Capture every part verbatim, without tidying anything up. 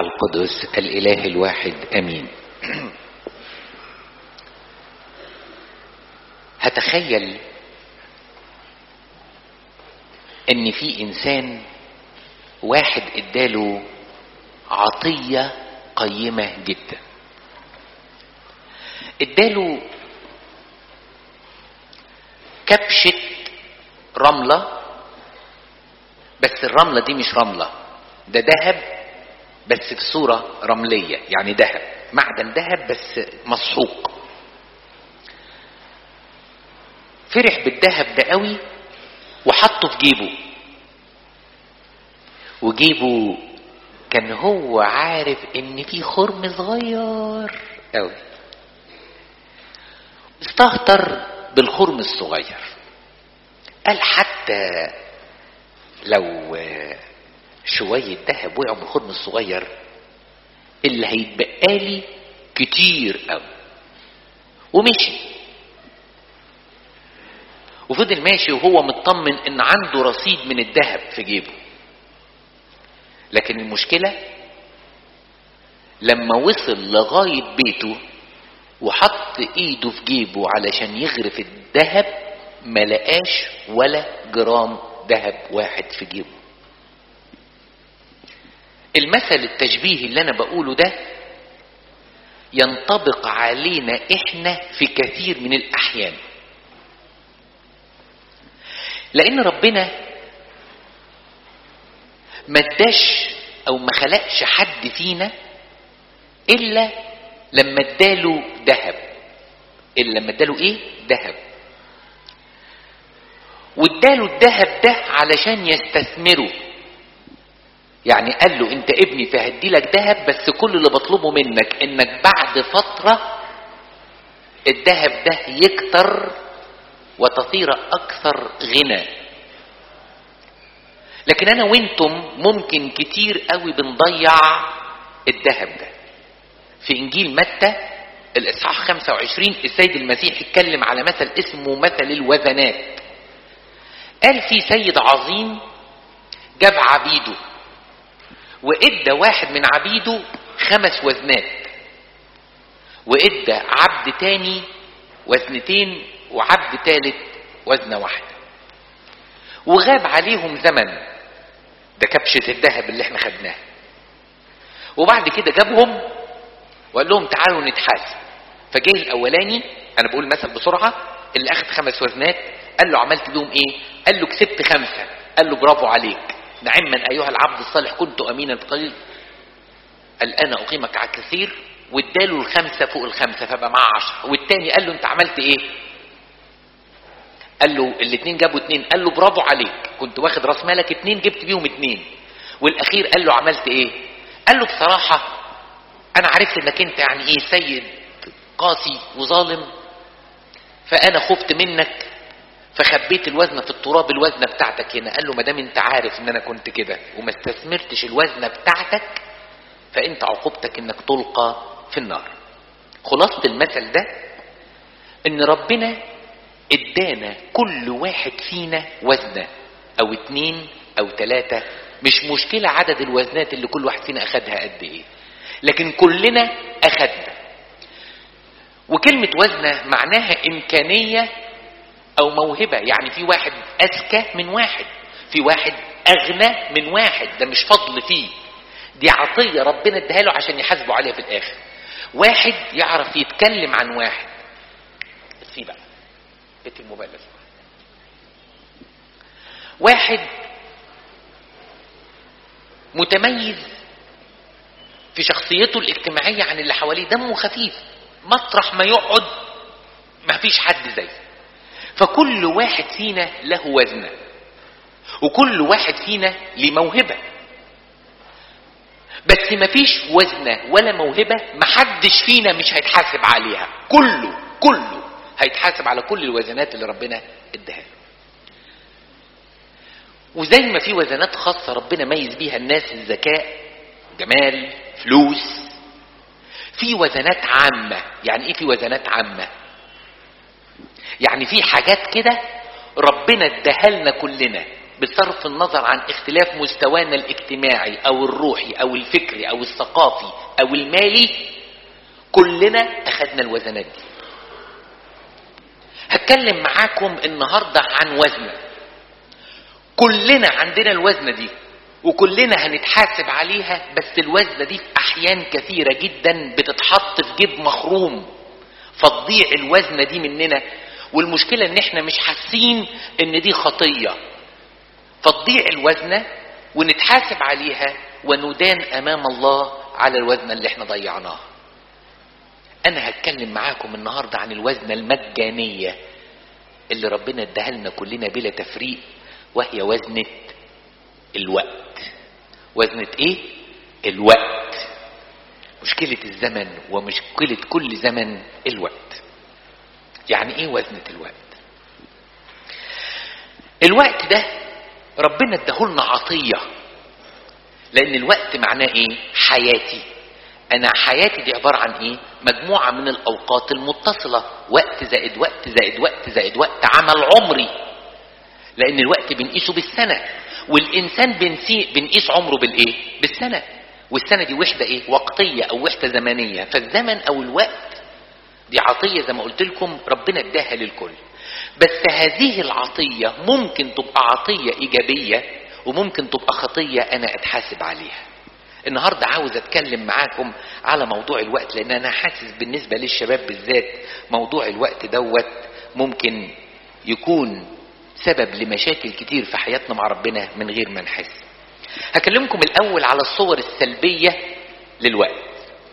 القدس الإله الواحد أمين. هتخيل ان في انسان واحد اداله عطية قيمة جدا، اداله كبشة رملة، بس الرملة دي مش رملة، ده ذهب بس في صورة رملية، يعني ذهب، معدن ذهب بس مسحوق. فرح بالذهب ده قوي وحطه في جيبه، وجيبه كان هو عارف ان في خرم صغير قوي، استهتر بالخرم الصغير، قال حتى لو شوية ذهب وقعوا من الخرم الصغير اللي هيتبقى لي كتير قوي، ومشي. وفضل ماشي وهو مطمن ان عنده رصيد من الذهب في جيبه. لكن المشكلة لما وصل لغاية بيته وحط ايده في جيبه علشان يغرف الذهب، ما لقاش ولا جرام ذهب واحد في جيبه. المثل التشبيهي اللي انا بقوله ده ينطبق علينا احنا في كثير من الاحيان، لان ربنا ما اداش او ما خلقش حد فينا الا لما اداله ذهب، الا لما اداله ايه؟ ذهب. واداله الذهب ده علشان يستثمره، يعني قال له انت ابني فهدي لك ذهب، بس كل اللي بطلبه منك انك بعد فترة الذهب ده يكتر وتصير اكثر غنى. لكن انا وانتم ممكن كتير قوي بنضيع الذهب ده. في انجيل متى الاصحاح خمسة وعشرين السيد المسيح اتكلم على مثل اسمه مثل الوزنات. قال في سيد عظيم جاب عبيده وادى واحد من عبيده خمس وزنات، وادى عبد تاني وزنتين، وعبد تالت وزنة واحدة، وغاب عليهم زمن. ده كبشة الذهب اللي احنا خدناها. وبعد كده جابهم وقال لهم تعالوا نتحاسب. فجاي الاولاني، انا بقول مثل بسرعة، اللي اخذ خمس وزنات قال له عملت بيهم ايه؟ قال له كسبت خمسة. قال له برافو عليك، نعما ايها العبد الصالح، كنت امينا بقليل الان اقيمك على كثير. واداله الخمسة فوق الخمسة فبقى معاه عشرة. والتاني قال له انت عملت ايه؟ قال له الاثنين جابوا اثنين. قال له برافو عليك، كنت واخد راس مالك اثنين جبت بيهم اثنين. والاخير قال له عملت ايه؟ قال له بصراحة انا عرفت انك انت يعني ايه سيد قاسي وظالم، فانا خفت منك فخبيت الوزنة في التراب، الوزنة بتاعتك هنا. قال له ما دام انت عارف ان انا كنت كده وما استثمرتش الوزنة بتاعتك، فانت عقوبتك انك تلقى في النار. خلاصة المثل ده ان ربنا ادانا كل واحد فينا وزنة او اتنين او تلاتة، مش مشكلة عدد الوزنات اللي كل واحد فينا اخدها قد ايه، لكن كلنا اخدنا. وكلمة وزنة معناها امكانية او موهبة، يعني في واحد اذكى من واحد، في واحد اغنى من واحد، ده مش فضل فيه، دي عطية ربنا اداها له عشان يحاسبه عليها في الاخر. واحد يعرف يتكلم عن واحد. في بقى بيت الموبايل لازم. واحد متميز في شخصيته الاجتماعية عن اللي حواليه، دمه خفيف، مطرح ما يقعد ما فيش حد زيه. فكل واحد فينا له وزنة، وكل واحد فينا له موهبة، بس ما فيش وزنة ولا موهبة محدش فينا مش هيتحاسب عليها، كله كله هيتحاسب على كل الوزنات اللي ربنا اداها له. وزي ما في وزنات خاصة ربنا ميز بيها الناس، الذكاء، جمال، فلوس، في وزنات عامة. يعني ايه في وزنات عامة؟ يعني في حاجات كده ربنا اداها لنا كلنا، بصرف النظر عن اختلاف مستوانا الاجتماعي او الروحي او الفكري او الثقافي او المالي، كلنا اخدنا الوزنات دي. هتكلم معاكم النهاردة عن وزنة كلنا عندنا الوزنة دي وكلنا هنتحاسب عليها، بس الوزنة دي في احيان كثيرة جدا بتتحط في جيب مخروم فتضيع الوزنة دي مننا، والمشكلة ان احنا مش حاسين ان دي خطية، فتضيع الوزنة ونتحاسب عليها وندان امام الله على الوزنة اللي احنا ضيعناها. انا هتكلم معاكم النهاردة عن الوزنة المجانية اللي ربنا اداها لنا كلنا بلا تفريق، وهي وزنة الوقت. وزنة ايه؟ الوقت. مشكلة الزمن ومشكلة كل زمن الوقت. يعني ايه وزنة الوقت؟ الوقت ده ربنا اداهولنا عطية، لان الوقت معناه ايه؟ حياتي. انا حياتي دي عبارة عن ايه؟ مجموعة من الاوقات المتصلة، وقت زائد وقت زائد وقت زائد وقت عمل عمري، لان الوقت بنقيسه بالسنة، والانسان بنقيس عمره بالايه؟ بالسنة، والسنة دي وحدة ايه؟ وقتية او وحدة زمنية. فالزمن او الوقت دي عطية زي ما قلت لكم ربنا اداها للكل، بس هذه العطية ممكن تبقى عطية ايجابية وممكن تبقى خطية انا اتحاسب عليها. النهاردة عاوز اتكلم معاكم على موضوع الوقت، لان انا حاسس بالنسبة للشباب بالذات موضوع الوقت دوت ممكن يكون سبب لمشاكل كتير في حياتنا مع ربنا من غير ما نحس. هكلمكم الاول على الصور السلبية للوقت.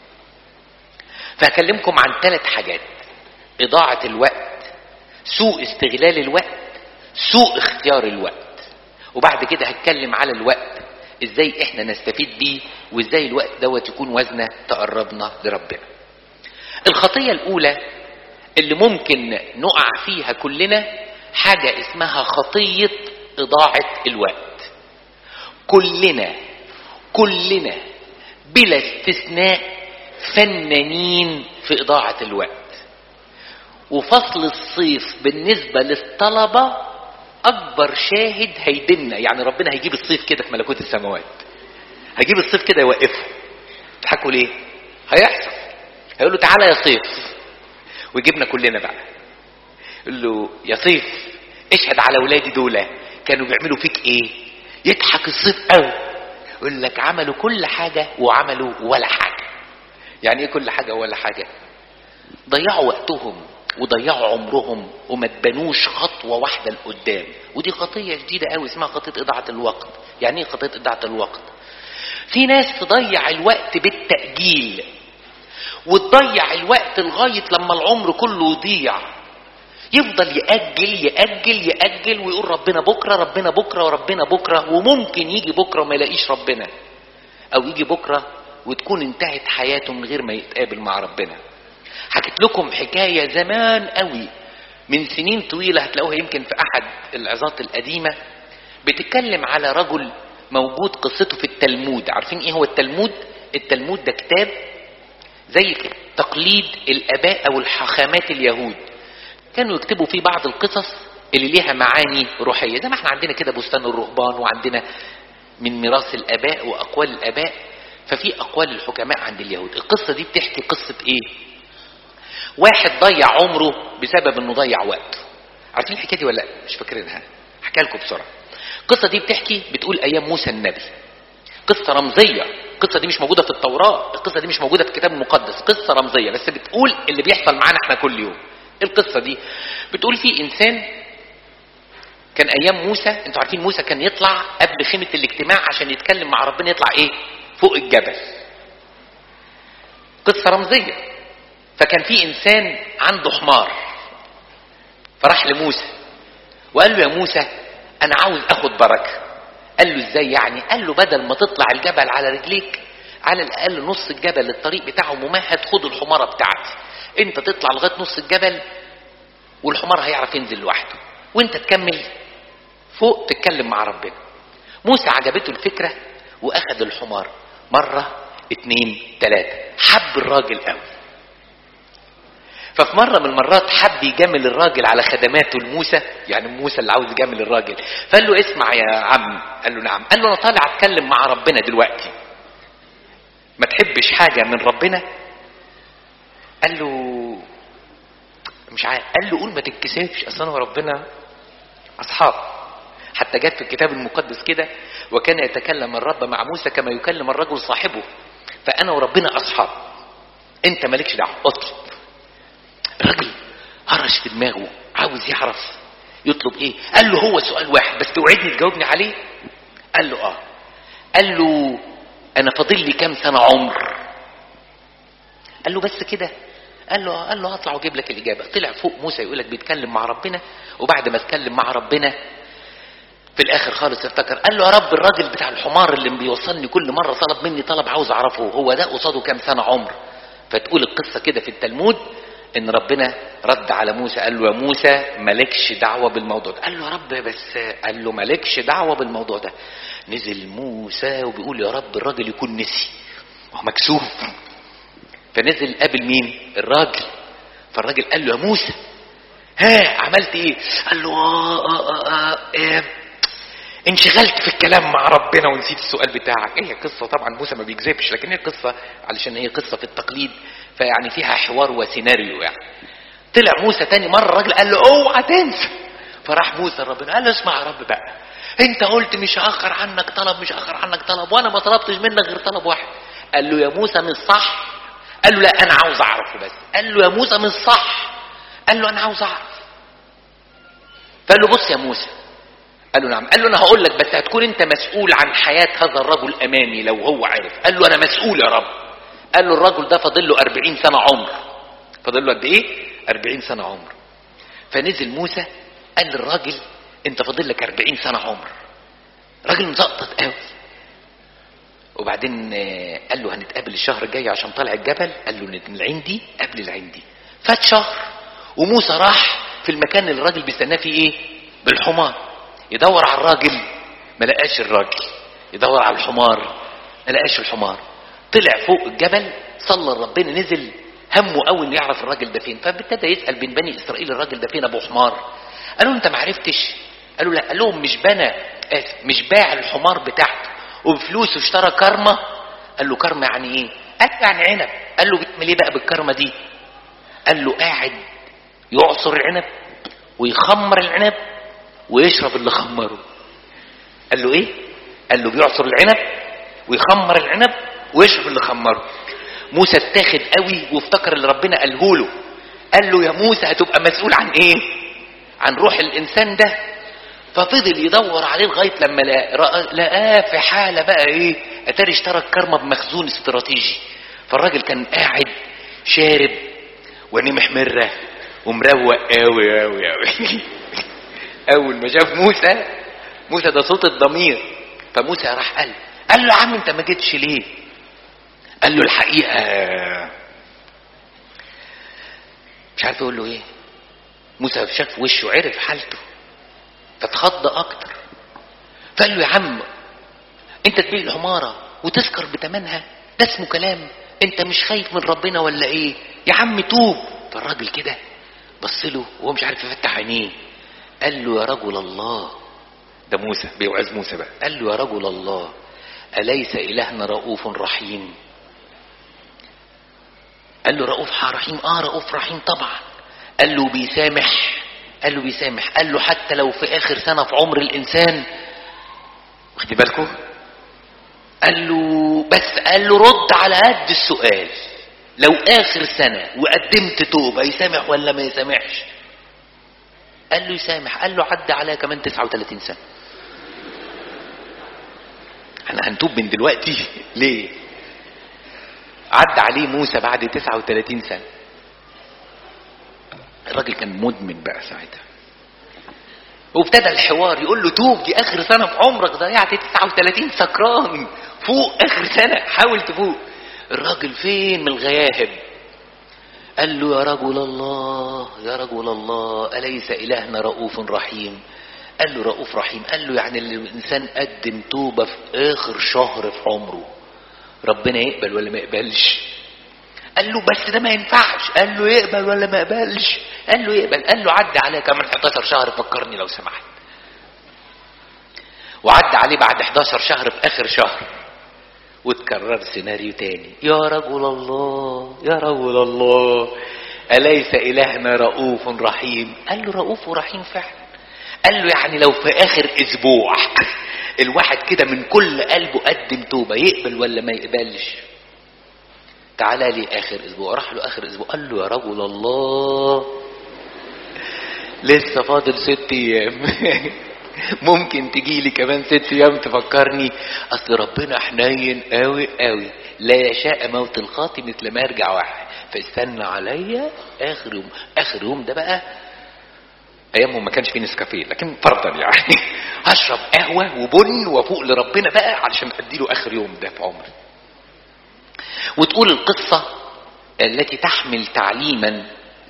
فهكلمكم عن ثلاث حاجات: اضاعة الوقت، سوء استغلال الوقت، سوء اختيار الوقت. وبعد كده هتكلم على الوقت ازاي احنا نستفيد بيه، وازاي الوقت دوت يكون وزنة تقربنا لربنا. الخطية الاولى اللي ممكن نقع فيها كلنا حاجة اسمها خطية اضاعة الوقت. كلنا كلنا بلا استثناء فنانين في اضاعة الوقت. وفصل الصيف بالنسبة للطلبة اكبر شاهد هيدلنا، يعني ربنا هيجيب الصيف كده في ملكوت السماوات، هيجيب الصيف كده يوقفه. تضحكوا ليه؟ هيحصل. هيقول له تعالى يا صيف، ويجيبنا كلنا بقى يقول له يا صيف اشهد على ولادي دول كانوا بيعملوا فيك ايه. يضحك الصيف قوي يقول لك عملوا كل حاجة وعملوا ولا حاجة. يعني ايه كل حاجة ولا حاجة؟ ضيعوا وقتهم وضيعوا عمرهم وما تبنوش خطوة واحدة لقدام. ودي خطية جديدة قوي اسمها خطية اضاعة الوقت. يعني ايه خطية اضاعة الوقت؟ في ناس تضيع الوقت بالتأجيل، وتضيع الوقت لغاية لما العمر كله يضيع، يفضل يأجل يأجل يأجل ويقول ربنا بكرة ربنا بكرة وربنا بكرة، وممكن يجي بكرة وما يلاقيش ربنا، او يجي بكرة وتكون انتهت حياته من غير ما يتقابل مع ربنا. حكيت لكم حكاية زمان قوي من سنين طويلة، هتلاقوها يمكن في احد العظات القديمة، بتتكلم على رجل موجود قصته في التلمود. عارفين ايه هو التلمود؟ التلمود ده كتاب زي تقليد الاباء او الحاخامات اليهود، كانوا يكتبوا فيه بعض القصص اللي ليها معاني روحية، زي ما احنا عندنا كده بستان الرهبان، وعندنا من ميراث الاباء واقوال الاباء، ففي اقوال الحكماء عند اليهود. القصة دي بتحكي قصة ايه؟ واحد ضيع عمره بسبب انه ضيع وقته. عارفين الحكاية دي ولا مش فاكرينها؟ احكي لكم بسرعة. القصة دي بتحكي بتقول ايام موسى النبي، قصة رمزية. القصة دي مش موجودة في التوراة، القصة دي مش موجودة في الكتاب المقدس، قصة رمزية بس بتقول اللي بيحصل معانا احنا كل يوم. القصة دي بتقول في انسان كان ايام موسى، انتوا عارفين موسى كان يطلع قبل خيمة الاجتماع عشان يتكلم مع ربنا، يطلع ايه؟ فوق الجبل. قصة رمزية. فكان في انسان عنده حمار، فراح لموسى وقال له يا موسى انا عاوز اخد بركة. قال له ازاي يعني؟ قال له بدل ما تطلع الجبل على رجليك، على الاقل نص الجبل الطريق بتاعه ممهد، خد الحمارة بتاعتي، انت تطلع لغاية نص الجبل والحمار هيعرف ينزل لوحده، وانت تكمل فوق تتكلم مع ربنا. موسى عجبته الفكرة واخد الحمار مرة اتنين تلاتة، حب الراجل قوي. ففي مرة من المرات حب يجامل الراجل على خدماته لموسى، يعني موسى اللي عاوز يجامل الراجل، فقال له اسمع يا عم. قال له نعم. قال له انا طالع اتكلم مع ربنا دلوقتي، ما تحبش حاجة من ربنا؟ قال له مش عارف. قال له قول ما تتكسفش، اصلا هو ربنا اصحاب. حتى جت في الكتاب المقدس كده، وكان يتكلم الرب مع موسى كما يكلم الرجل صاحبه، فانا وربنا اصحاب، انت مالكش دعوه، اطلب. الراجل هرش في دماغه عاوز يعرف يطلب ايه. قال له هو سؤال واحد بس توعدني تجاوبني عليه. قال له اه. قال له انا فاضل لي كام سنه عمر؟ قال له بس كده؟ قال له قال له هطلع واجيب لك الاجابه. طلع فوق موسى يقول لك بيتكلم مع ربنا، وبعد ما اتكلم مع ربنا في الاخر خالص افتكر، قال له يا رب الراجل بتاع الحمار اللي بيوصلني كل مره طلب مني طلب عاوز اعرفه، هو ده قصاده كام سنه عمر؟ فتقول القصه كده في التلمود ان ربنا رد على موسى قال له يا موسى مالكش دعوه بالموضوع ده. قال له يا رب بس، قال له مالكش دعوه بالموضوع ده. نزل موسى وبيقول يا رب الراجل يكون نسي، هو مكسوف. فنزل قابل مين؟ الراجل. فالراجل قال له يا موسى ها عملت ايه؟ قال له آه آه آه آه انشغلت في الكلام مع ربنا ونسيت السؤال بتاعك. هي إيه قصة طبعا موسى ما بيكذبش، لكن هي قصة علشان هي قصة في التقليد، فيعني فيها حوار وسيناريو يعني. طلع موسى تاني مرة الراجل قال له اوعى تنسى. فراح موسى ربنا قال له اسمع يا رب بقى، انت قلت مش هاخر عنك طلب مش هاخر عنك طلب، وانا ما طلبتش منك غير طلب واحد. قال له يا موسى مش صح. قال له لا انا عاوز اعرفه بس. قال له يا موسى مش صح. قال له انا عاوز اعرف. فقال له بص يا موسى. قال له نعم. قال له انا هقول لك بس هتكون انت مسؤول عن حياة هذا الرجل امامي لو هو عرف. قال له انا مسؤول يا رب. قال له الرجل ده فاضل له أربعين سنة عمر. فاضل له قد ايه؟ أربعين سنة عمر. فنزل موسى قال للراجل انت فاضل لك أربعين سنة عمر. راجل مزقطط قوي. وبعدين قال له هنتقابل الشهر الجاي عشان طالع الجبل. قال له العندي قبل العندي. فات شهر وموسى راح في المكان اللي الراجل بيستناه فيه ايه؟ بالحمار. يدور على الراجل ما لقاش الراجل، يدور على الحمار ما لقاش الحمار. طلع فوق الجبل صلى ربنا، نزل همه قوي انه يعرف الراجل ده فين. فابتدى يسال بين بني اسرائيل الراجل ده فين ابو حمار. قالوا انت ما عرفتش؟ قالوا لا. قال لهم مش بنى اسف مش باع الحمار بتاعته وبفلوسه اشترى كرمه. قال له كرمه يعني ايه؟ قال يعني عنب. قال له بيعمل ايه بقى بالكرمه دي؟ قال له قاعد يعصر العنب ويخمر العنب ويشرب اللي خمره. قال له ايه؟ قال له بيعصر العنب ويخمر العنب ويشرب اللي خمره. موسى اتاخد قوي وافتكر اللي ربنا قاله له. قال له يا موسى هتبقى مسؤول عن ايه؟ عن روح الانسان ده. ففضل يدور عليه لغايه لما لقاه في حاله بقى ايه؟ اتاري اشترى الكرمه بمخزون استراتيجي. فالراجل كان قاعد شارب وعينيه محمره ومروق قوي قوي قوي. اول ما شاف موسى، موسى ده صوت الضمير، فموسى راح قال قال له يا عم انت ما جيتش ليه؟ قال له الحقيقه مش عارف يقول له ايه. موسى شاف وشه وعرف حالته فاتخض اكتر. فقال له يا عم انت تبيع الحماره وتسكر بتمنها؟ ده اسمه كلام؟ انت مش خايف من ربنا ولا ايه؟ يا عم توب. فالراجل كده بص له وهو مش عارف يفتح عينيه. قال له يا رجل الله، ده موسى بيوعظ موسى بقى. قال له يا رجل الله أليس إلهنا رؤوف رحيم؟ قال له رؤوف رحيم. اه رؤوف رحيم طبعا. قال له بيسامح. قال له بيسامح. قال له حتى لو في آخر سنة في عمر الإنسان. واخدي بالكم؟ قال له بس قال له رد على قد السؤال، لو آخر سنة وقدمت توبة يسامح ولا ما يسامحش؟ قال له يسامح. قال له عدى عليها كمان تسعة وثلاثين سنة. احنا هنتوب من دلوقتي ليه؟ عدى عليه موسى بعد تسعة وثلاثين سنة. الراجل كان مدمن بقى ساعتها. وابتدى الحوار يقول له توب، دي اخر سنة في عمرك ضيعت تسعة وثلاثين سكران، فوق اخر سنة حاول تفوق. الراجل فين من الغياهب؟ قال له يا رجل الله يا رجل الله أليس إلهنا رؤوف رحيم؟ قال له رؤوف رحيم. قال له يعني الإنسان قدم توبة في آخر شهر في عمره ربنا يقبل ولا ما يقبلش؟ قال له بس ده ما ينفعش. قال له يقبل ولا ما يقبلش؟ قال له يقبل. قال له عدى عليه كمان حداشر شهر فكرني لو سمحت. وعدى عليه بعد حداشر شهر في اخر شهر وتكرر سيناريو تاني. يا رجل الله يا رجل الله أليس إلهنا رؤوف رحيم؟ قال له رؤوف ورحيم فعلا. قال له يعني لو في آخر أسبوع الواحد كده من كل قلبه قدم توبة يقبل ولا ما يقبلش؟ تعالى لي آخر أسبوع. راح له آخر أسبوع قال له يا رجل الله لسه فاضل ست أيام ممكن تجي لي كمان ست أيام تفكرني؟ أصل ربنا حنين قوي قوي لا يشاء موت الخاطئ مثل ما يرجع واحد فاستنى عليا آخر يوم. آخر يوم ده بقى ايامهم ما كانش فيه نسكافيه لكن فرضا يعني هشرب قهوه وبن وفوق لربنا بقى علشان اديله اخر يوم ده في عمري. وتقول القصه التي تحمل تعليما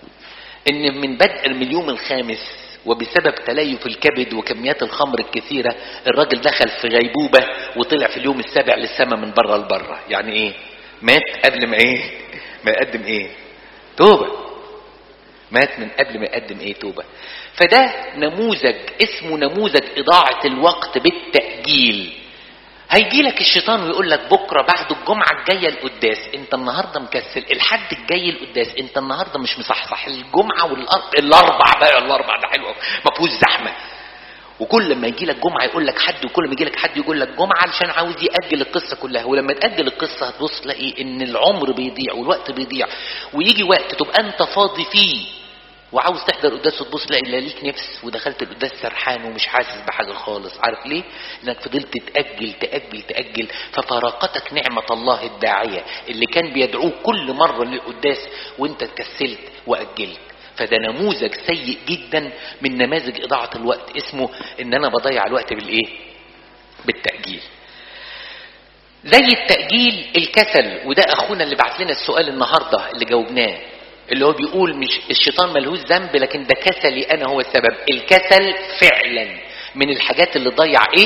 ان من بدء من اليوم الخامس وبسبب تليف الكبد وكميات الخمر الكثيره الراجل دخل في غيبوبه وطلع في اليوم السابع للسماء من بره لبره. يعني ايه؟ مات قبل ما ايه؟ ما يقدم ايه؟ توبه. مات من قبل ما يقدم ايه؟ توبة. فده نموذج اسمه نموذج اضاعة الوقت بالتأجيل. هيجي لك الشيطان ويقول لك بكرة بعد الجمعة الجاية القداس انت النهاردة مكسل، الحد الجاي القداس انت النهاردة مش مصحصح، الجمعة والاربع بقى الاربع ده حلو ما فيهوش زحمة. وكل لما يجي لك جمعة يقول لك حد وكل ما يجي لك حد يقول لك جمعة علشان عاوز يأجل القصة كلها. ولما تأجل القصة هتبص تلاقي ان العمر بيضيع والوقت بيضيع ويجي وقت تبقى انت فاضي فيه وعاوز تحضر قداس وتبص تلاقي لا ليك نفس ودخلت القداس سرحان ومش حاسس بحاجه خالص. عارف ليه؟ لانك فضلت تاجل تاجل تاجل ففارقتك نعمه الله الداعيه اللي كان بيدعوك كل مره للقداس وانت كسلت واجلت. فده نموذج سيء جدا من نماذج اضاعه الوقت اسمه ان انا بضيع الوقت بالايه؟ بالتاجيل. زي التاجيل الكسل. وده اخونا اللي بعت لنا السؤال النهارده اللي جاوبناه اللي هو بيقول مش الشيطان ملهوش ذنب لكن ده كسلي انا هو السبب. الكسل فعلا من الحاجات اللي تضيع ايه؟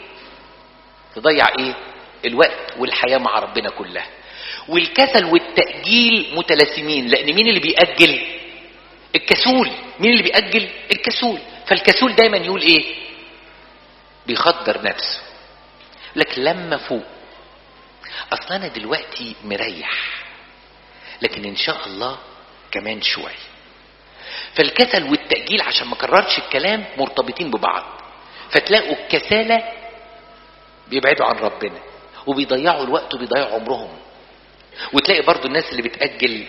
تضيع ايه؟ الوقت والحياة مع ربنا كلها. والكسل والتأجيل متلازمين لان مين اللي بيأجل؟ الكسول. مين اللي بيأجل؟ الكسول. فالكسول دايما يقول ايه؟ بيخدر نفسه لك لما فوق اصلا انا دلوقتي مريح لكن ان شاء الله كمان شوي. فالكسل والتأجيل عشان ما كررش الكلام مرتبطين ببعض. فتلاقوا الكسالة بيبعدوا عن ربنا وبيضيعوا الوقت وبيضيعوا عمرهم. وتلاقي برضو الناس اللي بتأجل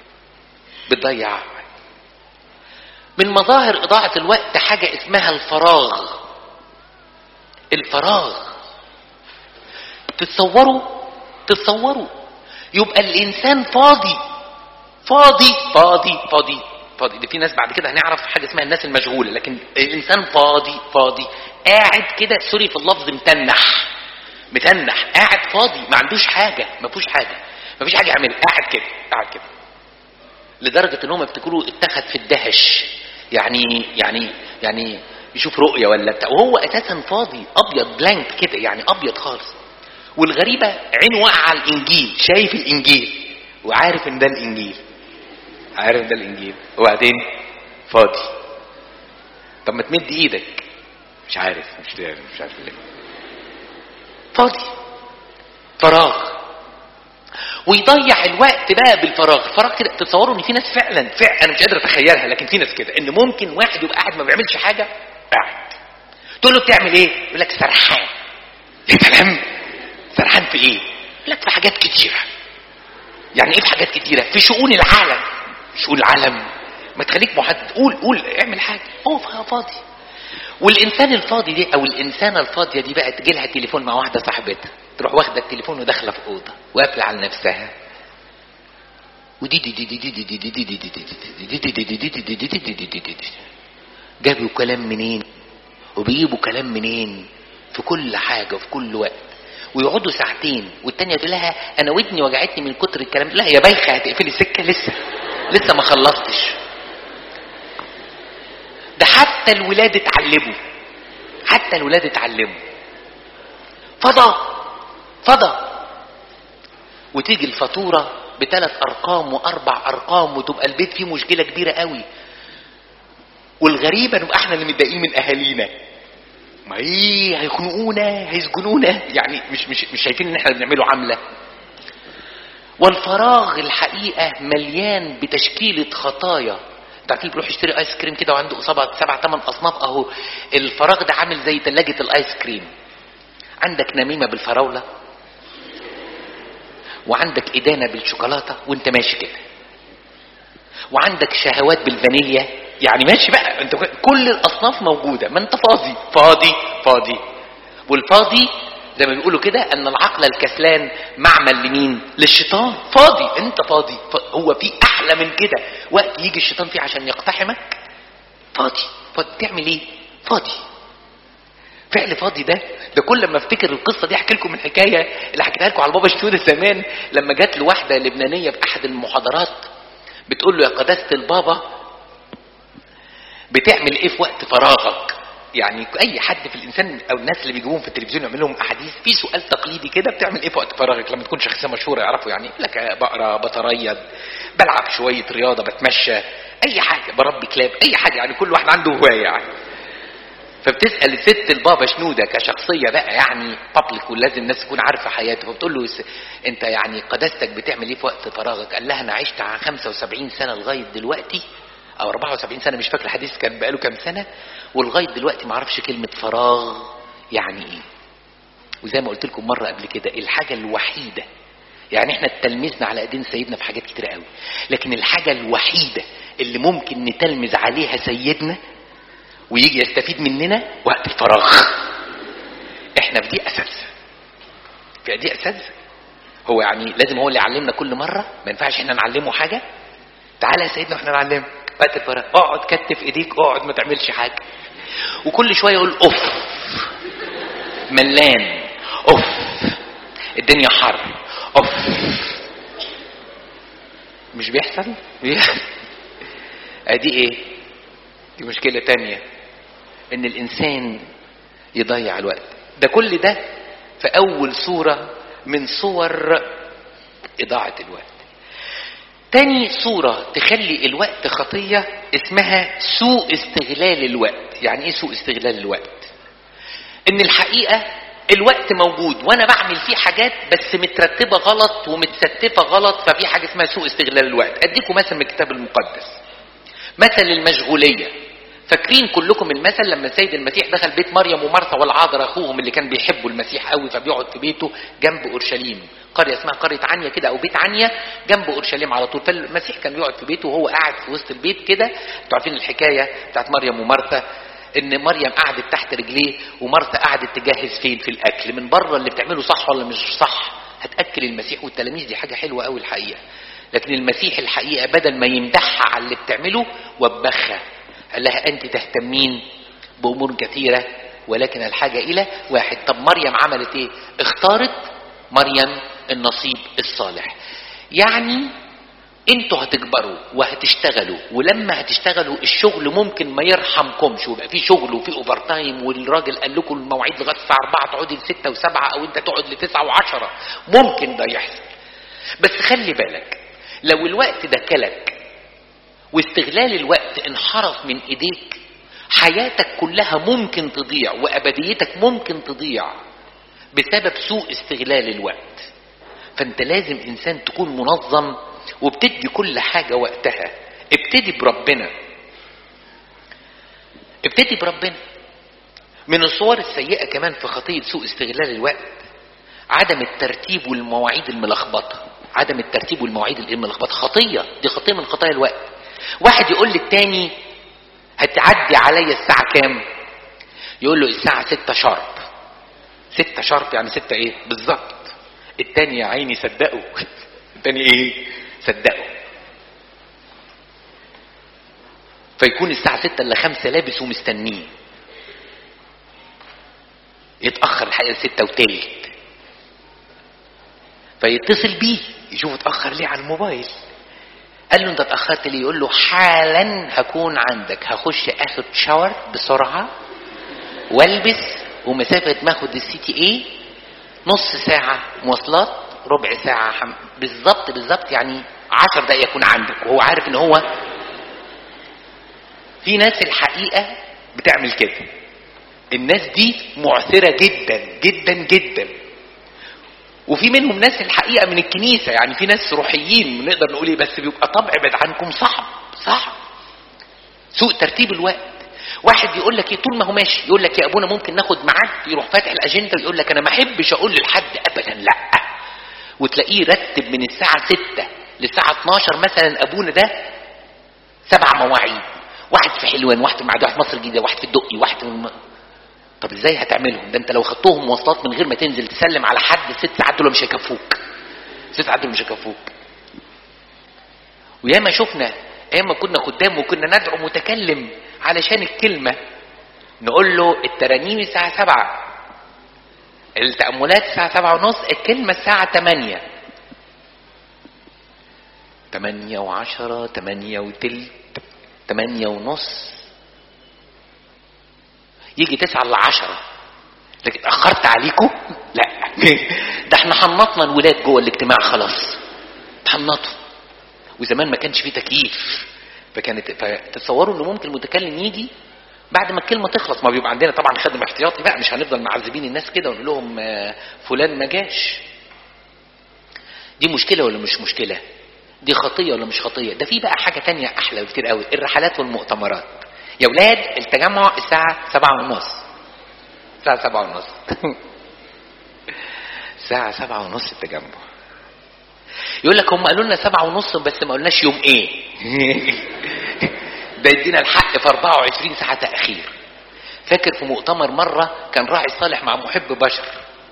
بتضيع. من مظاهر إضاعة الوقت حاجة اسمها الفراغ. الفراغ تتصوروا تتصوروا يبقى الإنسان فاضي فاضي فاضي فاضي فاضي. دي في ناس بعد كده هنعرف حاجة اسمها الناس المشغولة. لكن الإنسان فاضي فاضي قاعد كده سوري في اللفظ متنح متنح قاعد فاضي ما عندوش حاجة ما فيهوش حاجة ما فيش حاجة يعمل قاعد كده قاعد كده لدرجة انهم يفتكروا اتخذ في الدهش يعني يعني يعني يشوف رؤية ولا بتاع وهو اساسا فاضي ابيض بلانك كده يعني ابيض خالص. والغريبة عينه واقعة على الانجيل شايف الانجيل وعارف ان ده الانجيل عارف ده الانجيل وبعدين فاضي. طب ما تمد ايدك مش عارف مش عارف مش عارف ليه فاضي. فراغ. ويضيع الوقت بقى بالفراغ. الفراغ كده تتصوروا ان في ناس فعلا فعلا انا مش قادر اتخيلها لكن في ناس كده ان ممكن واحد يبقى قاعد ما بيعملش حاجه قاعد تقول له بتعمل ايه يقول لك سرحان. يا كلام سرحان في ايه؟ يقول لك في حاجات كتيره. يعني ايه في حاجات كتيره؟ في شؤون العالم. شؤون العالم ما تخليك محدد قول قول اعمل حاجه. هو فاضي. والانسان الفاضي دي او الانسانه الفاضيه دي بقى تجي لها تليفون مع واحده صاحبتها تروح واخده التليفون وداخله في اوضه وقافله على نفسها ودي دي دي دي دي دي دي دي دي دي دي دي جابوا كلام منين وبيجيبوا كلام منين في كل حاجه وفي كل وقت ويقعدوا ساعتين والتانيه تقول لها انا ودني وجعتني من كتر الكلام. لا يا بايخه هتقفلي السكه لسه لسه ما خلصتش. ده حتى الولاد اتعلموا حتى الولاد اتعلموا فضى فضى. وتيجي الفاتوره بثلاث ارقام واربع ارقام وتبقى البيت فيه مشكله كبيره قوي. والغريبه انه احنا اللي متضايقين من اهالينا. ما ايه هيخنقونا هيسجنونا، يعني مش مش مش شايفين ان احنا بنعمله عمله. والفراغ الحقيقه مليان بتشكيله خطايا. انت عارفين بيروح يشتري ايس كريم كده وعنده سبع سبع ثمان اصناف اهو. الفراغ ده عامل زي ثلاجه الايس كريم. عندك نميمه بالفراوله، وعندك ادانه بالشوكولاته وانت ماشي كده، وعندك شهوات بالفانيليا، يعني ماشي بقى انت كل الاصناف موجوده، ما انت فاضي فاضي فاضي. والفاضي زي ما بيقولوا كده ان العقل الكسلان معمل لمين؟ للشيطان. فاضي انت فاضي. هو في احلى من كده وقت يجي الشيطان فيه عشان يقتحمك؟ فاضي. فاضي تعمل ايه؟ فاضي. فعل فاضي ده ده كل ما افتكر القصه دي احكي لكم من حكايه اللي حكيتها لكم على البابا شنودة زمان، لما جات له واحده لبنانيه في احد المحاضرات بتقول له يا قداسه البابا بتعمل ايه في وقت فراغك؟ يعني اي حد في الانسان او الناس اللي بيجيبوهم في التلفزيون يعمل لهم احاديث في سؤال تقليدي كده، بتعمل ايه في وقت فراغك لما تكون شخصيه مشهوره يعرفوا يعني لك بقرا بتريض بلعب شويه رياضه بتمشى اي حاجه بربي كلاب اي حاجه، يعني كل واحد عنده هوايه يعني. فبتسال الست البابا شنودة كشخصيه بقى يعني بابليك ولازم الناس تكون عارفه حياته، فبتقول له انت يعني قداستك بتعمل ايه في وقت فراغك؟ قال لها انا عشت على خمسة وسبعين سنه لغايه دلوقتي او أربعة وسبعين سنه مش فاكر الحديث كان بقاله كام سنه، ولغايه دلوقتي ما اعرفش كلمه فراغ يعني ايه. وزي ما قلت لكم مره قبل كده الحاجه الوحيده، يعني احنا اتلمذنا على ايدين سيدنا في حاجات كتير قوي، لكن الحاجه الوحيده اللي ممكن نتلمذ عليها سيدنا ويجي يستفيد مننا وقت الفراغ. احنا في دي اساس في دي اساس هو يعني لازم هو اللي يعلمنا كل مره، ما ينفعش احنا نعلمه حاجه. تعالى يا سيدنا واحنا نعلمك وقت الفراغ، اقعد كتف ايديك اقعد ما تعملش حاجه، وكل شويه يقول اوف ملان اوف الدنيا حر اوف. مش بيحصل؟ بيحصل. ادي ايه؟ دي مشكله تانية ان الانسان يضيع الوقت ده. كل ده في اول صوره من صور اضاعه الوقت. تاني صورة تخلي الوقت خطية اسمها سوء استغلال الوقت. يعني ايه سوء استغلال الوقت؟ ان الحقيقة الوقت موجود وانا بعمل فيه حاجات بس مترتبة غلط ومتستفة غلط، ففي حاجة اسمها سوء استغلال الوقت. اديكم مثل من الكتاب المقدس، مثل المشغولية. فاكرين كلكم المثل لما السيد المسيح دخل بيت مريم ومرثا والعذراء اخوهم اللي كان بيحبوا المسيح قوي، فبيقعد في بيته جنب اورشليم، قريه اسمها قريه عنيا كده او بيت عنيا جنب اورشليم على طول. فالمسيح كان بيقعد في بيته وهو قاعد في وسط البيت كده. انتوا عارفين الحكايه بتاعت مريم ومرثا، ان مريم قعدت تحت رجليه ومرثا قعدت تجهز فين في الاكل من بره اللي بتعمله صح ولا مش صح، هتاكل المسيح والتلاميذ. دي حاجه حلوه قوي الحقيقه. لكن المسيح الحقيقه بدل ما يمدحها على اللي بتعمله وبخها، قال لها انت تهتمين بامور كثيره ولكن الحاجه الى واحد. طب مريم عملت ايه؟ اختارت مريم النصيب الصالح. يعني انتوا هتكبروا وهتشتغلوا، ولما هتشتغلوا الشغل ممكن ما يرحمكمش ويبقى في شغل وفي اوفر تايم، والراجل قال لكم المواعيد لغايه الساعه أربعة تقعدي لستة وسبعة او انت تقعد لتسعة وعشرة، ممكن ده يحصل. بس خلي بالك لو الوقت ده كلك واستغلال الوقت انحرف من ايديك، حياتك كلها ممكن تضيع وابديتك ممكن تضيع بسبب سوء استغلال الوقت. فانت لازم انسان تكون منظم وبتدي كل حاجة وقتها. ابتدي بربنا، ابتدي بربنا. من الصور السيئة كمان في خطية سوء استغلال الوقت عدم الترتيب والمواعيد الملخبطة. عدم الترتيب والمواعيد الملخبطة خطية، دي خطية من خطايا الوقت. واحد يقول للتاني هتعدي عليا الساعة كام؟ يقول له الساعة ستة شارب. ستة شارب يعني ستة ايه بالظبط؟ التاني يا عيني صدقوا التاني ايه؟ صدقوا. فيكون الساعة ستة الا خمسة لابس ومستنيه، يتأخر الحقيقة ستة وتلت، فيتصل بيه يشوف اتأخر ليه على الموبايل. قال له انت اتأخرت ليه؟ يقول له حالا هكون عندك، هخش اخد شاور بسرعة والبس، ومسافة ما اخد السي تي ايه نص ساعة مواصلات ربع ساعة حم... بالظبط بالظبط يعني عشر دقايق يكون عندك، وهو عارف ان هو. في ناس الحقيقة بتعمل كده، الناس دي معثرة جدا جدا جدا. وفي منهم ناس الحقيقة من الكنيسة، يعني في ناس روحيين نقدر نقول ايه، بس بيبقى طبع بعد عنكم صعب صعب. سوء ترتيب الوقت. واحد يقول لك ايه طول ما هو ماشي يقول لك يا ابونا ممكن ناخد ميعاد، يروح فاتح الاجنده ويقول لك انا ما احبش اقول لحد ابدا لا، وتلاقيه رتب من الساعه ستة للساعه اتناشر مثلا ابونا ده سبع مواعيد، واحد في حلوان، واحد في المعادي، واحد في مصر الجديده، واحد في الدقي، واحد في الم... طب ازاي هتعملهم؟ ده انت لو خدتهم مواصلات من غير ما تنزل تسلم على حد ست ساعات دول مش هيكفوك، ست ساعات دول مش هيكفوك. وياما شفنا ايام ما كنا خدام وكنا ندعو متكلم علشان الكلمه، نقول له الترانيم الساعه سبعة، التأملات الساعه سبعة ونص، الكلمه الساعه تمانية، تمانية وعشرة، تمانية وتلت، تمانية ونص، يجي تسعة لعشرة، لكن اتأخرت عليكم؟ لا ده احنا حنطنا الولاد جوه الاجتماع خلاص، حنطوا. وزمان ما كانش فيه تكييف، فكانت فتتصوروا انه ممكن المتكلم يجي بعد ما الكلمه تخلص. ما بيبقى عندنا طبعا خادم احتياطي بقى، مش هنفضل معذبين الناس كده ونقول لهم فلان ما جاش. دي مشكله ولا مش مشكله؟ دي خطيه ولا مش خطيه؟ ده في بقى حاجه تانية احلى بكتير قوي، الرحلات والمؤتمرات. يا ولاد التجمع الساعه سبعة ونص، الساعه سبعة ونص الساعه سبعة ونص التجمع. يقول لك هم قالوا لنا سبعة ونص بس ما قلناش يوم ايه ده يدينا الحق في اربعة وعشرين ساعة تأخير. فاكر في مؤتمر مرة كان راعي صالح مع محب بشر،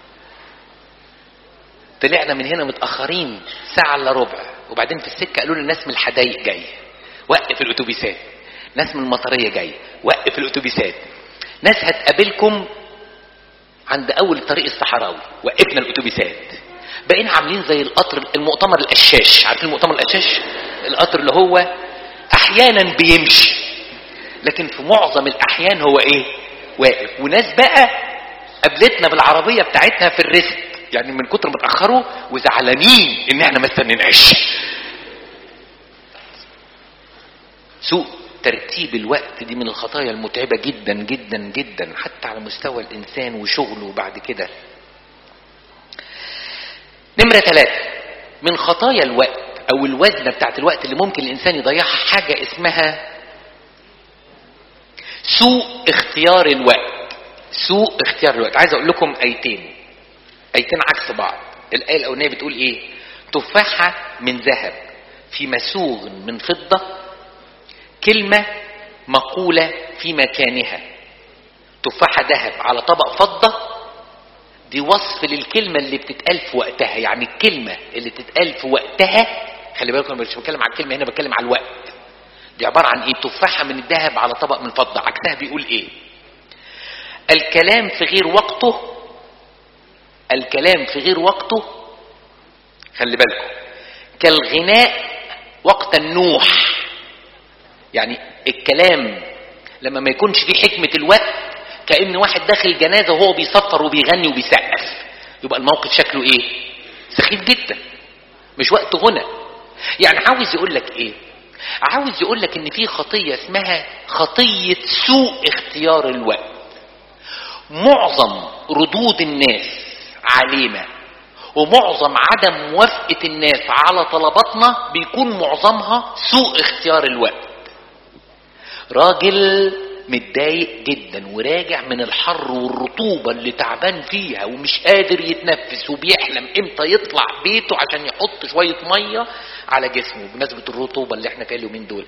طلعنا من هنا متأخرين ساعة الا ربع، وبعدين في السكة قالوا لنا ناس من الحدايق جاية وقف الاتوبيسات، ناس من المطرية جاية وقف الاتوبيسات، ناس هتقابلكم عند اول الطريق الصحراوي، وقفنا الاتوبيسات. بقينا عاملين زي القطر المؤتمر القشاش، عارفين المؤتمر القشاش؟ القطر اللي هو احيانا بيمشي لكن في معظم الاحيان هو ايه؟ واقف. وناس بقى قابلتنا بالعربيه بتاعتنا في الريست، يعني من كتر ما اتاخروا وزعلانين ان احنا ما استنيناش. سوء ترتيب الوقت دي من الخطايا المتعبه جدا جدا جدا، حتى على مستوى الانسان وشغله. وبعد كده نمرة ثلاثة من خطايا الوقت او الوزنة بتاعت الوقت اللي ممكن الانسان يضيعها، حاجة اسمها سوء اختيار الوقت. سوء اختيار الوقت. عايز اقول لكم ايتين ايتين عكس بعض. الايه الاولانيه بتقول ايه؟ تفاحة من ذهب في مسوغ من فضة، كلمة مقولة في مكانها. تفاحة ذهب على طبق فضة، دي وصف للكلمة اللي بتتقال في وقتها. يعني الكلمة اللي بتتقال في وقتها، خلي بالكم مش بتكلم عن الكلمة هنا، بتكلم على الوقت. دي عبارة عن ايه؟ تفاحة من الذهب على طبق من الفضة. عكسها بيقول ايه؟ الكلام في غير وقته، الكلام في غير وقته، خلي بالكم، كالغناء وقت النوح. يعني الكلام لما ما يكونش فيه حكمة الوقت، كأن واحد داخل جنازة وهو بيصفر وبيغني وبيسقف، يبقى الموقف شكله ايه؟ سخيف جدا، مش وقت غنى. يعني عاوز يقول لك ايه؟ عاوز يقول لك ان في خطية اسمها خطية سوء اختيار الوقت. معظم ردود الناس علينا ومعظم عدم موافقة الناس على طلباتنا بيكون معظمها سوء اختيار الوقت. راجل متضايق جدا وراجع من الحر والرطوبة اللي تعبان فيها ومش قادر يتنفس، وبيحلم امتى يطلع بيته عشان يحط شوية مية على جسمه بمناسبة الرطوبة اللي احنا فيها اليومين دول،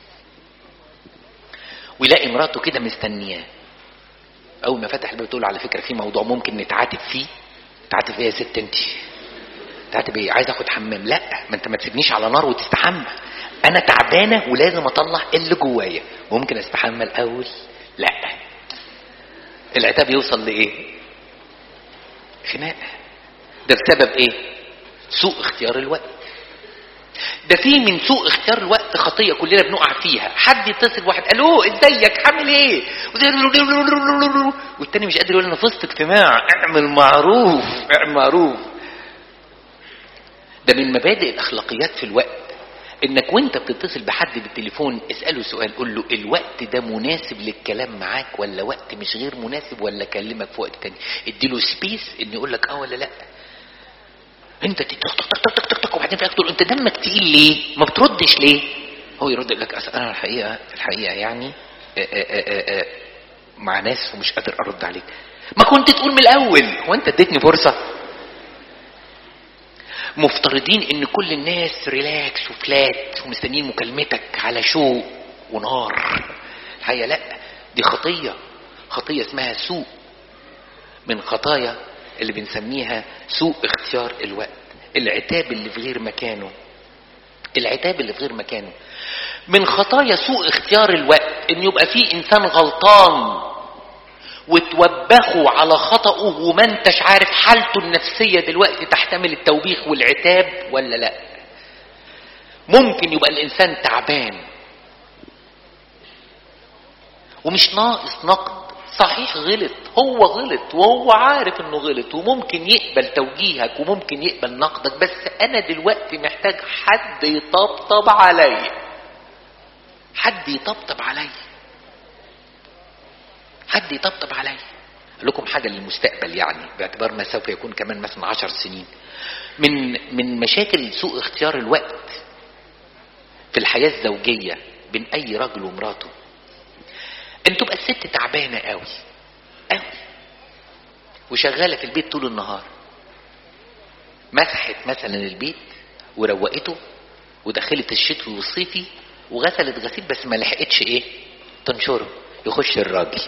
ويلاقي مراته كده مستنياه. اول ما فتح الباب تقول على فكرة في موضوع ممكن نتعاتب فيه. تعاتب ايه يا ست انت؟ تعاتب ايه؟ عايز اخد حمام. لا، ما انت ما تسيبنيش على نار وتستحمى، انا تعبانه ولازم اطلع اللي جوايا. ممكن استحمى الاول؟ لا. العتاب يوصل لايه؟ خناقه. ده بسبب ايه؟ سوء اختيار الوقت. ده في من سوء اختيار الوقت خطيه كلنا بنقع فيها. حد يتصل واحد الو ازيك عامل ايه، والتاني مش قادر يقول انا في وسط اجتماع. اعمل معروف، اعمل معروف. ده من مبادئ الاخلاقيات في الوقت، انك وانت بتتصل بحد بالتليفون اسأله سؤال، قول له الوقت ده مناسب للكلام معاك ولا وقت مش غير مناسب، ولا اكلمك في وقت تاني. اديله سبيس ان يقول لك اه ولا لا. انت تك تك تك تك تك وبعدين في الاخر تقول انت دمك تقيل ليه؟ ما بتردش ليه؟ هو يرد لك انا الحقيقه الحقيقه يعني آآ آآ آآ مع ناس ومش قادر ارد عليك. ما كنت تقول من الاول، هو انت اديتني فرصه؟ مفترضين ان كل الناس ريلاكس وفلات ومستنيين مكالمتك على شوق ونار. الحقيقه لا، دي خطيه، خطيه اسمها سوء من خطايا اللي بنسميها سوء اختيار الوقت. العتاب اللي في غير مكانه، العتاب اللي في غير مكانه من خطايا سوء اختيار الوقت. ان يبقى فيه انسان غلطان وتوبخه على خطأه وما انتش عارف حالته النفسية دلوقتي تحتمل التوبيخ والعتاب ولا لا. ممكن يبقى الانسان تعبان ومش ناقص نقد، صحيح غلط، هو غلط وهو عارف انه غلط، وممكن يقبل توجيهك وممكن يقبل نقدك، بس انا دلوقتي محتاج حد يطبطب علي، حد يطبطب علي، حد يطبطب علي. اقول لكم حاجه للمستقبل يعني، باعتبار ما سوف يكون كمان مثلا عشر سنين. من من مشاكل سوء اختيار الوقت في الحياه الزوجيه بين اي رجل ومراته، ان تبقى الست تعبانه قوي قوي وشغاله في البيت طول النهار، مسحت مثلا البيت وروقته ودخلت الشتوي والصيفي وغسلت غسيل بس ما لحقتش ايه تنشره. يخش الراجل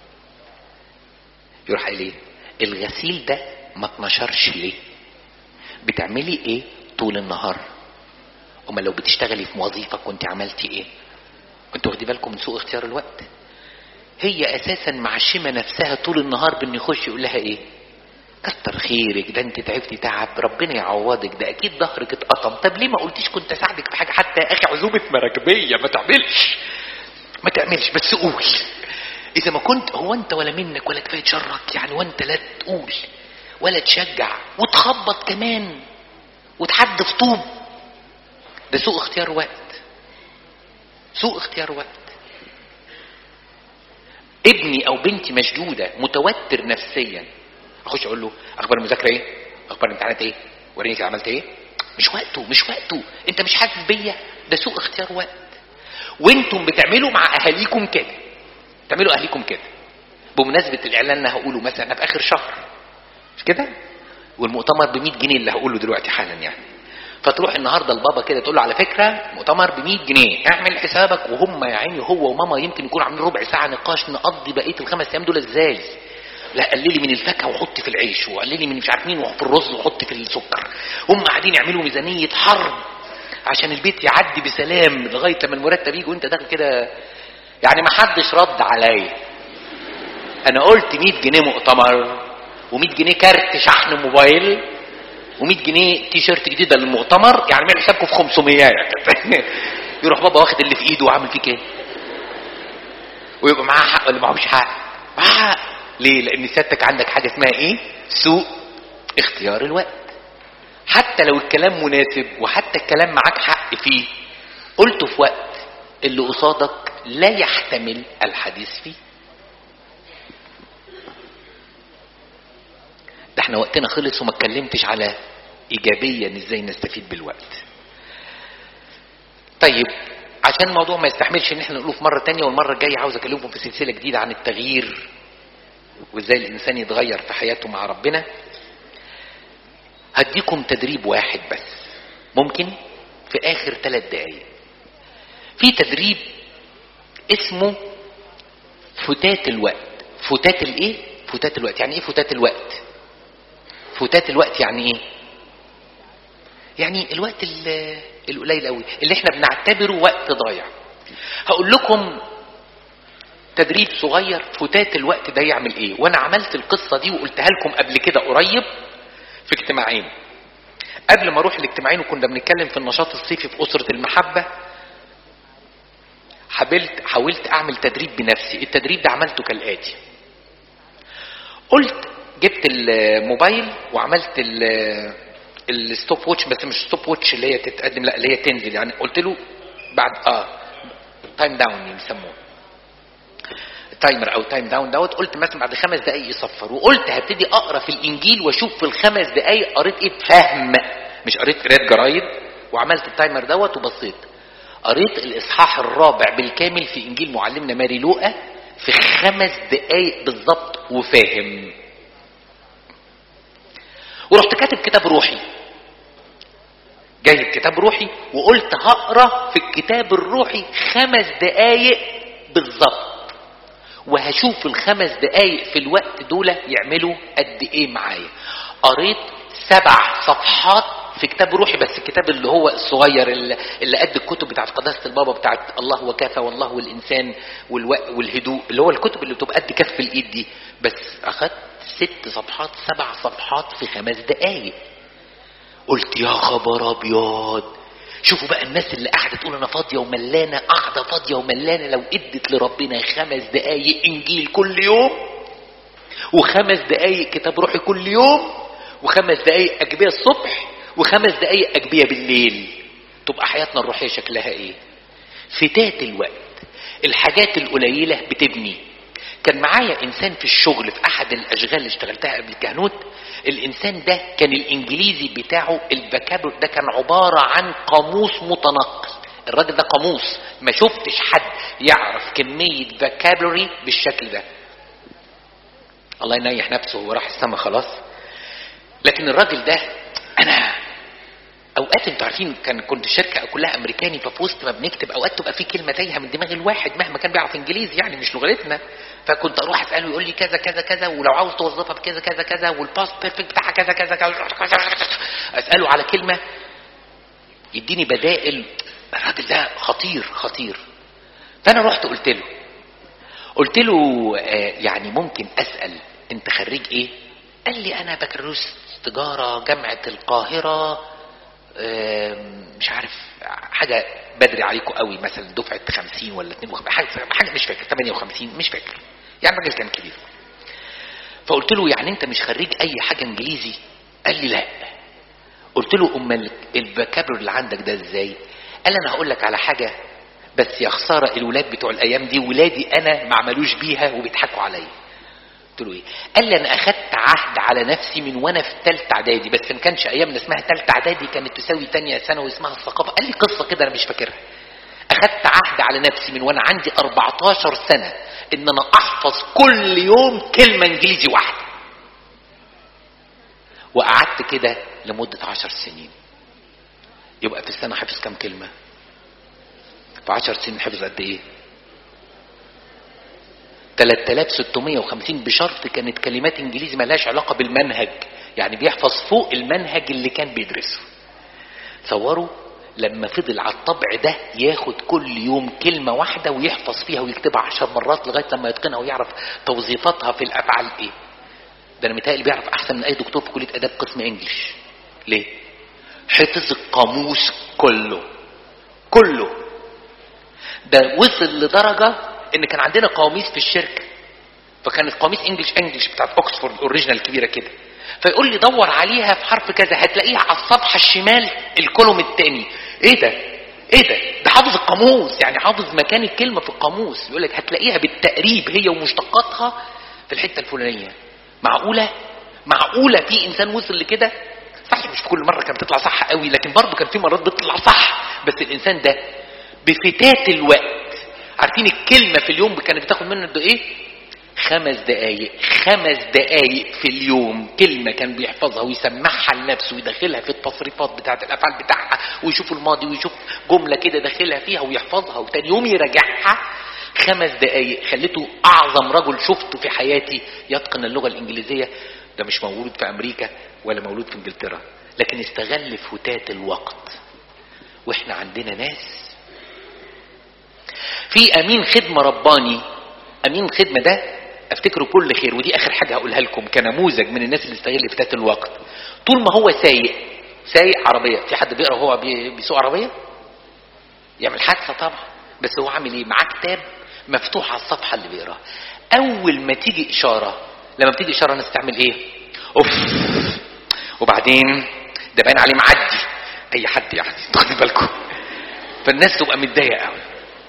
يروح ايه الغسيل ده ما اتنشرش ليه؟ بتعملي ايه طول النهار؟ اما لو بتشتغلي في وظيفه كنت عملتي ايه؟ كنتوا واخدين بالكم من سوء اختيار الوقت؟ هي اساسا معشمه نفسها طول النهار بان يخش يقول لها ايه؟ كتر خيرك، ده انت تعبتي تعب، ربنا يعوضك، ده اكيد ظهرك اتقطم. طب ليه ما قلتيش كنت اساعدك في حاجه؟ حتى يا اخي عزومه مراكبيه ما تعملش ما تعملش بس قول. اذا ما كنت هو انت ولا منك ولا كفايه شرك يعني، وانت لا تقول ولا تشجع وتخبط كمان وتحدف طوب، ده سوء اختيار وقت، سوء اختيار وقت. ابني او بنتي مشدوده متوتر نفسيا، اخش اقول له اخبار المذاكره ايه؟ اخبار الامتحانات ايه؟ وريني كده عملت ايه؟ مش وقته مش وقته، انت مش حاسس بيا، ده سوء اختيار وقت. وانتم بتعملوا مع اهاليكم كده، تعملوا اهاليكم كده. بمناسبه الاعلان اللي هقوله مثلا في اخر شهر مش كده، والمؤتمر ب مية جنيه اللي هقوله دلوقتي حالا يعني، فتروح النهارده لبابا كده تقول له على فكره مؤتمر ب مية جنيه اعمل حسابك، وهم يا عيني هو وماما يمكن يكونوا عاملين ربع ساعه نقاش نقضي بقيه الخمس ايام دول ازاي. لا قللي من الفاكهه وحطي في العيش، وقللي من مش عارف مين وحط في الرز وحطي في السكر. هم قاعدين يعملوا ميزانيه حرب عشان البيت يعدي بسلام لغايه لما المرتب يجي وانت داخل كده يعني. ما حدش رد عليا، انا قلت مية جنيه مؤتمر ومية جنيه كارت شحن موبايل ومية جنيه تي شيرت جديده للمؤتمر، يعني ما حسابكم في خمسمية. يروح بابا واخد اللي في ايده وعامل فيك ايه؟ ويبقى معاه حق ولا معهوش حق؟ معاه حق. ليه؟ لان سيادتك عندك حاجه اسمها ايه؟ سوء اختيار الوقت. حتى لو الكلام مناسب وحتى الكلام معاك حق فيه، قلته في وقت اللي قصادك لا يحتمل الحديث فيه. ده احنا وقتنا خلص وما اتكلمتش على ايجابيا ازاي نستفيد بالوقت. طيب عشان الموضوع ما يستحملش ان احنا نقوله في مره تانية، والمره الجايه عاوز اكلمكم في سلسله جديده عن التغيير وازاي الانسان يتغير في حياته مع ربنا، هديكم تدريب واحد بس ممكن في اخر ثلاث دقايق. في تدريب اسمه فتات الوقت. فتات الايه؟ فتات الوقت. يعني ايه فتات الوقت؟ فتات الوقت يعني ايه؟ يعني الوقت القليل قوي اللي احنا بنعتبره وقت ضايع. هقول لكم تدريب صغير فتات الوقت ده يعمل ايه. وانا عملت القصة دي وقلتها لكم قبل كده قريب في اجتماعين. قبل ما اروح الاجتماعين وكنا بنتكلم في النشاط الصيفي في اسرة المحبة، حاولت حاولت اعمل تدريب بنفسي. التدريب ده عملته كالاتي: قلت جبت الموبايل وعملت الستوب ووتش، بس مش ستوب ووتش اللي هي تتقدم، لا اللي هي تنزل. يعني قلت له بعد اه تايم داون بيسموه تايمر او تايم داون دوت. قلت مثلا بعد خمس دقائق يصفر، وقلت هبتدي اقرا في الانجيل واشوف في الخمس دقائق قريت ايه بفهم، مش قريت قراءه جرايد. وعملت التايمر دوت وبصيت، قريت الاصحاح الرابع بالكامل في انجيل معلمنا ماري لوقا في خمس دقائق بالظبط وفاهم. ورحت كاتب كتاب روحي، جايب كتاب روحي وقلت هقرا في الكتاب الروحي خمس دقائق بالظبط، وهشوف الخمس دقائق في الوقت دول يعملوا قد ايه معايا. قريت سبع صفحات في كتاب روحي، بس الكتاب اللي هو الصغير اللي قد الكتب بتاعت قداسة البابا بتاعت الله وكافة والله والإنسان والهدوء، اللي هو الكتب اللي بتبقى قد كف الإيد دي. بس أخدت ست صفحات سبع صفحات في خمس دقائق. قلت يا خبر أبيض، شوفوا بقى الناس اللي قاعدة تقول أنا فاضية وملانة، قاعدة فاضية وملانة، لو ادت لربنا خمس دقائق إنجيل كل يوم، وخمس دقائق كتاب روحي كل يوم، وخمس دقائق أجبية الصبح، وخمس دقائق أجبية بالليل، تبقى حياتنا الروحية شكلها ايه؟ فتات الوقت، الحاجات القليلة بتبني. كان معايا انسان في الشغل في احد الاشغال اللي اشتغلتها قبل الكهنوت. الانسان ده كان الانجليزي بتاعه الفوكابولري ده كان عبارة عن قاموس متنقل. الراجل ده قاموس، ما شفتش حد يعرف كمية فوكابولري بالشكل ده. الله ينيح نفسه، هو راح السما خلاص. لكن الراجل ده انا اوقات انتوا عارفين كان كنت الشركه كلها امريكاني، ففي وسط ما بنكتب اوقات تبقى في كلمه تايهه من دماغ الواحد مهما كان بيعرف انجليزي، يعني مش لغتنا. فكنت اروح اساله يقول لي كذا كذا كذا، ولو عاوز توظفها بكذا كذا كذا، والباست بيرفكت بتاعها كذا كذا كذا. اساله على كلمه يديني بدائل. الراجل ده خطير خطير. فانا رحت قلت له قلت له آه يعني ممكن اسال انت خريج ايه؟ قال لي انا بكالوريوس تجاره جامعه القاهره، مش عارف حاجه بدري عليكم قوي، مثلا دفعه خمسين ولا اتنين وخمسين، حاجه مش فاكر، ثمانية وخمسين مش فاكر، يعني الراجل كان كبير. فقلت له يعني انت مش خريج اي حاجه انجليزي؟ قال لي لا. قلت له امال الفوكابولري اللي عندك ده ازاي؟ قال انا هقول لك على حاجه، بس يا خساره الولاد بتوع الايام دي ولادي انا ما عملوش بيها وبيضحكوا عليا. قلت له ايه؟ قال لي انا اخدت عهد على نفسي من وانا في ثالثه اعدادي، بس ما كانش ايامنا اسمها ثالثه اعدادي، كانت تساوي ثانيه ثانوي اسمها الثقافه. قال لي قصه كده انا مش فاكرها. اخدت عهد على نفسي من وانا عندي أربعتاشر سنه ان انا احفظ كل يوم كلمه انجليزي واحده. وقعدت كده لمده عشر سنين. يبقى في السنه حافظ كام كلمه؟ في عشر سنين حفظ قد ايه؟ ثلاثة آلاف وستمية وخمسين، بشرط كانت كلمات انجليزي ما لهاش علاقه بالمنهج، يعني بيحفظ فوق المنهج اللي كان بيدرسه. تصوروا لما فضل على الطبع ده ياخد كل يوم كلمه واحده ويحفظ فيها ويكتبها عشر مرات لغايه لما يتقنها ويعرف توظيفاتها في الافعال ايه. ده انا متهيألي بيعرف احسن من اي دكتور في كليه اداب قسم انجليش. ليه؟ حفظ القاموس كله كله. ده وصل لدرجه ان كان عندنا قواميس في الشركه، فكانت قواميس انجلش انجلش بتاعت اوكسفورد اوريجينال كبيره كده، فيقول لي دور عليها في حرف كذا هتلاقيها على الصفحه الشمال الكولوم الثاني. ايه ده ايه ده ده حافظ القاموس، يعني حافظ مكان الكلمه في القاموس. يقول لك هتلاقيها بالتقريب هي ومشتقاتها في الحته الفلانيه. معقوله معقوله في انسان وصل لكده؟ صحيح مش في كل مره كانت بتطلع صح قوي، لكن برضه كان في مرات بتطلع صح. بس الانسان ده بفتات الوقت، عارفين الكلمة في اليوم كانت بتاخد منه قد ايه؟ خمس دقايق خمس دقايق في اليوم كلمة كان بيحفظها ويسمعها لنفسه ويدخلها في التصريفات بتاعة الافعال بتاعها، ويشوف الماضي ويشوف جملة كده داخلها فيها ويحفظها، وتاني يوم يراجعها. خمس دقايق خليته اعظم رجل شفته في حياتي يتقن اللغة الانجليزية. ده مش مولود في امريكا ولا مولود في انجلترا، لكن استغل فتات الوقت. واحنا عندنا ناس في امين خدمة رباني. امين خدمة ده افتكره كل خير، ودي اخر حاجة هقولها لكم كنموذج من الناس اللي استغل فتات الوقت. طول ما هو سايق سايق عربية، في حد بيقرأ وهو بيسوق عربية؟ يعمل حادثة طبعا. بس هو عامل ايه؟ معاه كتاب مفتوح على الصفحة اللي بيقراها. اول ما تيجي اشارة، لما بتيجي اشارة الناس تعمل ايه؟ اوف. وبعدين ده باين عليه معدي اي حد يعني، خدوا بالكم. فالناس تبقى متضايقه قوي،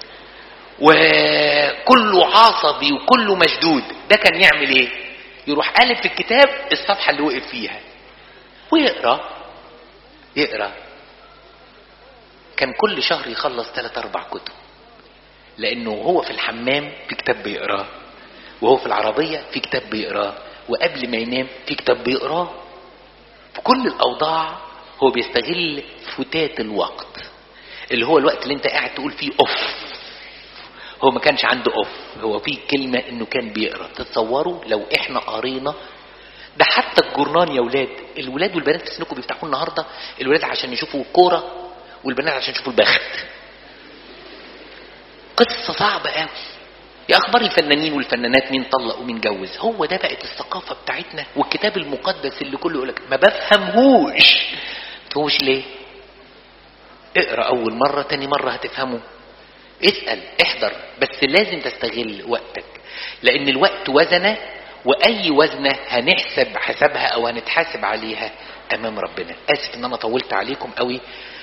وكله عصبي وكله مشدود. ده كان يعمل ايه؟ يروح قالب في الكتاب الصفحه اللي وقف فيها ويقرا يقرا. كان كل شهر يخلص ثلاث اربع كتب، لانه هو في الحمام في كتاب بيقراه، وهو في العربيه في كتاب بيقراه، وقبل ما ينام في كتاب بيقراه. في كل الاوضاع هو بيستغل فتات الوقت، اللي هو الوقت اللي انت قاعد تقول فيه اوف. هو ما كانش عنده اوف، هو فيه كلمه انه كان بيقرا. تتصوروا لو احنا قرينا ده؟ حتى الجورنان يا ولاد، الولاد والبنات في سنكم بيفتحوا النهارده، الولاد عشان يشوفوا الكوره والبنات عشان يشوفوا البخت. قصه صعبه قوي. يا اخبار الفنانين والفنانات، مين طلق ومين جوز. هو ده بقت الثقافه بتاعتنا. والكتاب المقدس اللي كله يقولك ما بفهمهوش. تفهموش ليه؟ اقرا اول مره، تاني مره هتفهمه. اسال، احضر، بس لازم تستغل وقتك، لان الوقت وزنه، واي وزنه هنحسب حسابها او هنتحاسب عليها امام ربنا. اسف ان انا طولت عليكم قوي،